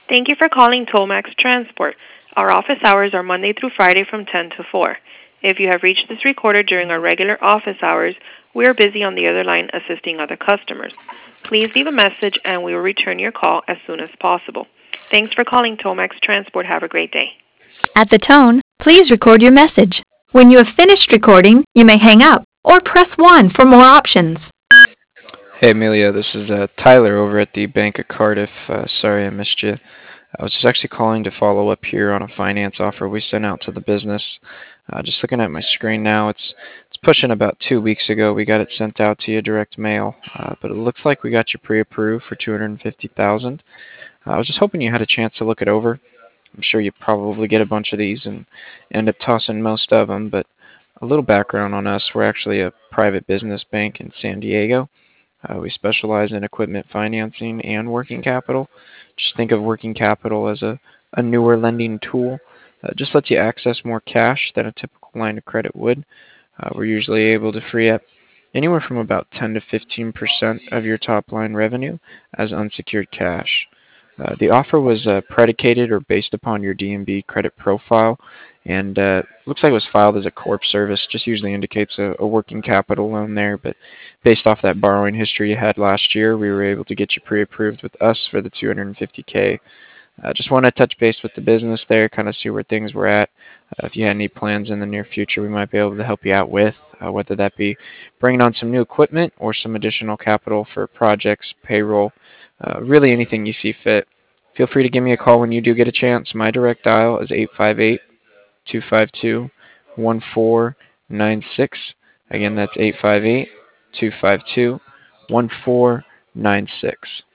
Thank you for calling Tomax Transport. Our office hours are Monday through Friday from 10 to 4. If you have reached this recorder during our regular office hours, we are busy on the other line assisting other customers. Please leave a message and we will return your call as soon as possible. Thanks for calling Tomax Transport. Have a great day. At the tone, please record your message. When you have finished recording, you may hang up or press 1 for more options. Hey Amelia, this is Tyler over at the Bank of Cardiff. Sorry I missed you. I was just actually calling to follow up here on a finance offer we sent out to the business. Just looking at my screen now, it's pushing about 2 weeks ago. We got it sent out to you direct mail, but it looks like we got you pre-approved for $250,000. I was just hoping you had a chance to look it over. I'm sure you probably get a bunch of these and end up tossing most of them, but a little background on us: we're actually a private business bank in San Diego. We specialize in equipment financing and working capital. Just think of working capital as a newer lending tool. Just lets you access more cash than a typical line of credit would. We're usually able to free up anywhere from about 10 to 15% of your top line revenue as unsecured cash. The offer was predicated or based upon your D&B credit profile, and looks like it was filed as a corp service. Just usually indicates a working capital loan there, but based off that borrowing history you had last year, we were able to get you pre-approved with us for the 250K. Just want to touch base with the business there, kind of see where things were at. If you had any plans in the near future we might be able to help you out with, whether that be bringing on some new equipment or some additional capital for projects, payroll, really anything you see fit. Feel free to give me a call when you do get a chance. My direct dial is 858-252-1496. Again, that's 858-252-1496.